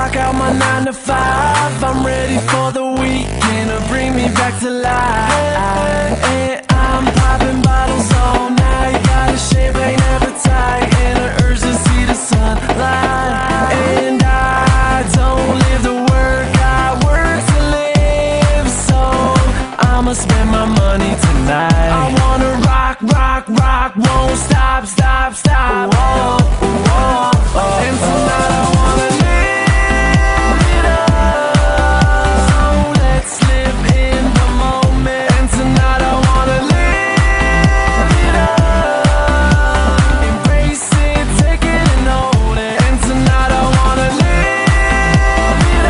clock out my 9 to 5. I'm ready for the weekend to bring me back to life. And I'm popping bottles all night. Got a champagne appetite and an urge to see the sunlight. And I don't live to work, I work to live. So I'ma spend my money tonight. I wanna rock, rock, rock, won't stop, stop, stop. Whoa, whoa, whoa. And tonight I wanna live it up. So let's live in the moment. And tonight I wanna live it up. Embrace it, take it and hold it. And tonight I wanna live it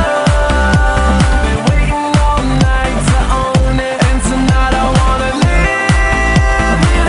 up. Been waiting all night to own it. And tonight I wanna live it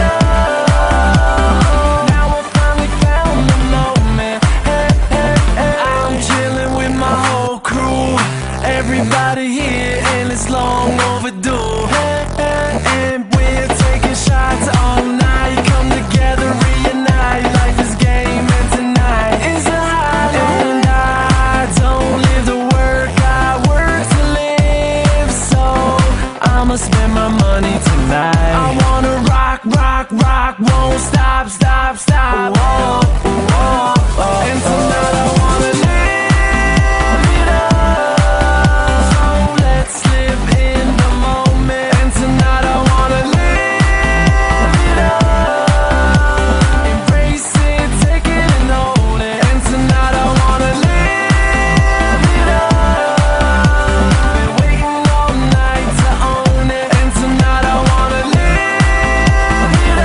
up. Now I finally found the moment. Hey, hey, hey. I'm chilling with my whole crew. Everybody here and it's long overdue. Hey, hey, and we're taking shots all night. Come together, reunite. Life is game and tonight is a highlight. And I don't live to work, I work to live. So I'ma spend my money tonight. I wanna rock, rock, rock, won't stop, stop, stop. Whoa, whoa, whoa. And tonight I wanna live it up. So let's live in the moment. And tonight I wanna live it up. Embrace it, take it and hold it. And tonight I wanna live it up. Been waiting all night to own it. And tonight I wanna live it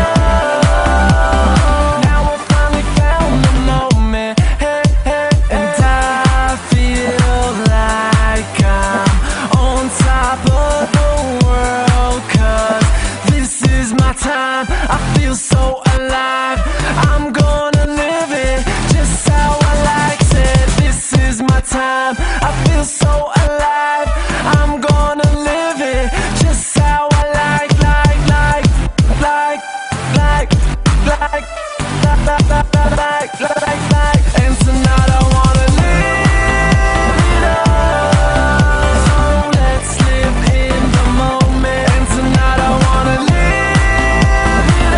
up. Now I finally found the moment. Hey, hey, and I feel like I'm on top of the world. 'Cause this is my time, I feel so alive. I'm gonna live it just how I like. Said this is my time, I feel so alive. I'm gonna live it just how I like, like, like, like, like, like, like, like, like. And tonight I wanna live it up. So let's live in the moment. And tonight I wanna live it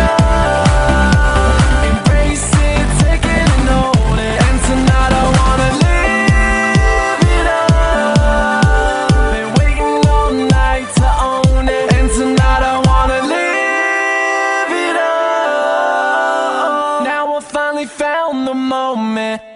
up. Embrace it, take it and hold it. And tonight I wanna live it up. Been waiting all night to own it. And tonight I wanna live it up. Now I finally found the moment.